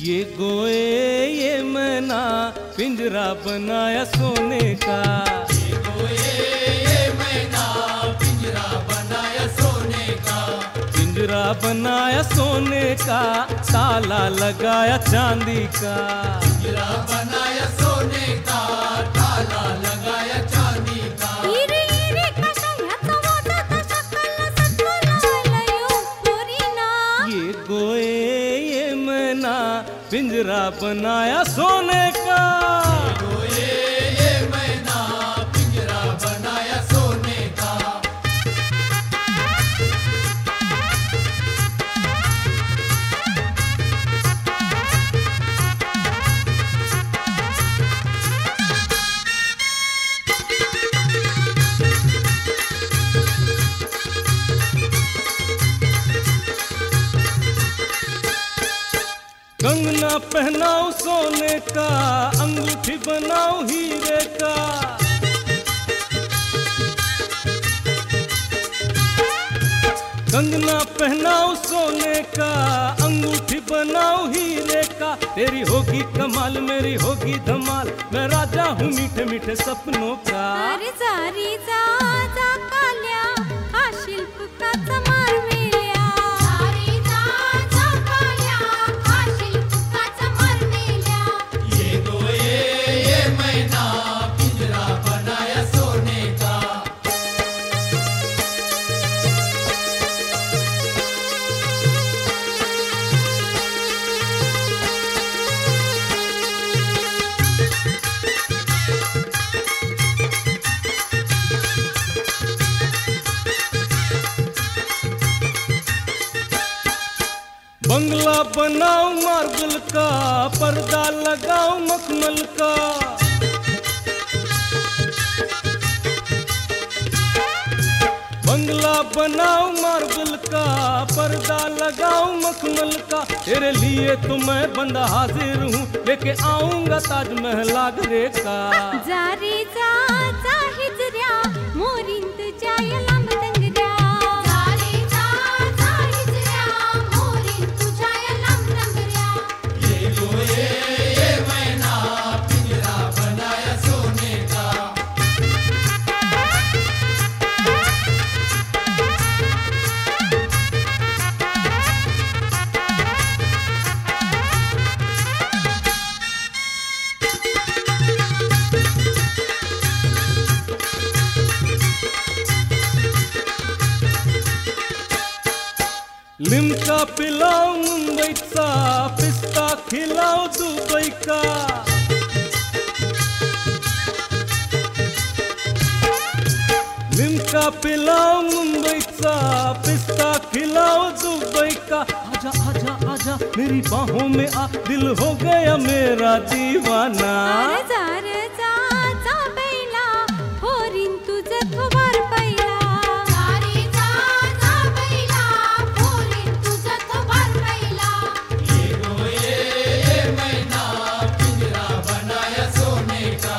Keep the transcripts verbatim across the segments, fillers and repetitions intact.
ये गोए ये मैना पिंजरा बनाया सोने का, ये गोए ये मैना पिंजरा बनाया सोने का, पिंजरा बनाया सोने का, ताला लगाया चांदी का, पिंजरा बनाया सोने का, ताला लगाया चांदी का। इरे इरे कशायाचा वाजता शकल सत्वलालयो पोरीना, ये गोए ये मैना पिंजरा बनाया सोने का, ये गोए ये मैना पिंजरा बनाया सोने का। कंगना पहनाओ सोने का, अंगूठी बनाओ हीरे का, कंगना पहनाओ सोने का, अंगूठी बनाओ हीरे का, तेरी होगी कमाल मेरी होगी धमाल, मैं राजा हूँ मीठे मीठे सपनों का। अरे जारी जा जा काल्या हा शिल्पकाचा मार मेल्या, जारी जा जा काल्या हा शिल्पकाचा मार मेल्या, ये गोए ये मैना पिंजरा बनाया सोने का। बंगला बनाओ मार्बल का, पर्दा लगाओ मखमल का, बंगला बनाओ मार्बल का, पर्दा लगाओ मखमल का, तेरे लिए तो मैं बंदा हाजिर हूँ, लेके आऊंगा ताजमहल आगरे का। जारी जा जा हिजऱ्या मोरीन तुझ्या या लांब डंगऱ्या, जारी जा जा हिजऱ्या मोरीन तुझ्या या लांब डंगऱ्या, ये गोए ये मैना पिंजरा बनाया सोने का। लिमका पिलाओ मुंबईचा, पिस्ता खिलाओ दुबई का, लिमका पिलाओ मुंबईचा, पिस्ता खिलाओ दुबई का, आजा आजा आजा मेरी बाहों में आ, दिल हो गया मेरा दीवाना। अरे जार जा जा बैला पोरीन तुझं थोबार पहिला, जारी जा जा बैला पोरीन तुझं थोबार पहिला, ये गोए ये मैना पिंजरा बनाया सोने का।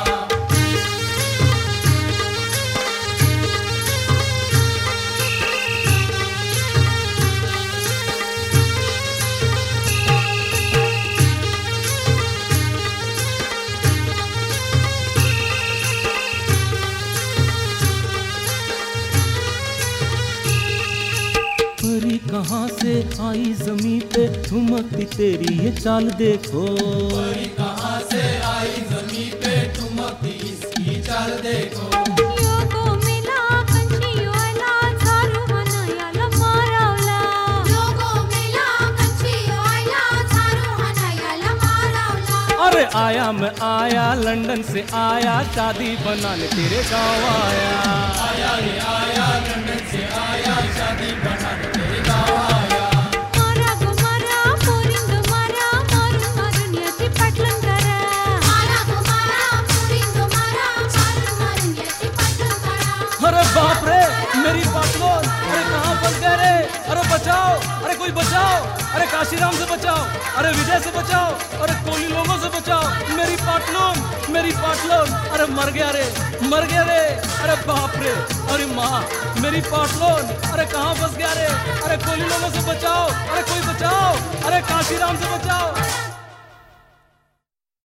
परी कहाँ से आई जमीन पे, ठुमकती तेरी ये चाल देखो, परी कहाँ से आई जमीन पे, ठुमकती इसकी चाल देखो। योगो मिला कंचियो आला झारू हनायाला मारावला, योगो मिला कंचियो आला झारू हनायाला मारावला, अरे आया मैं आया लंदन से आया, शादी बनाने तेरे गाँव आया, आया रे आया लंदन से आया, शादी बनाने तेरे गाँव आया। मारा गो मारा पोरींद मारा, मारून मारून याची पाटलन करा, मारा गो मारा पोरींद मारा, मारून मारून याची पाटलन करा, अरे बाप रे मेरी पाटलोन, अरे कहाँ फंस गए रे, अरे बचाओ, अरे कोई बचाओ, अरे काशीराम से बचाओ, अरे विजय से बचाओ, अरे कोली लोगों से बचाओ, मेरी पाटलोन मेरी पाटलोन, अरे मर गया रे मर गया रे, अरे बाप रे, अरे माँ मेरी पाटलोन, अरे कहाँ फंस गया रे, अरे कोली लोगों से बचाओ, अरे कोई बचाओ, अरे काशीराम से बचाओ।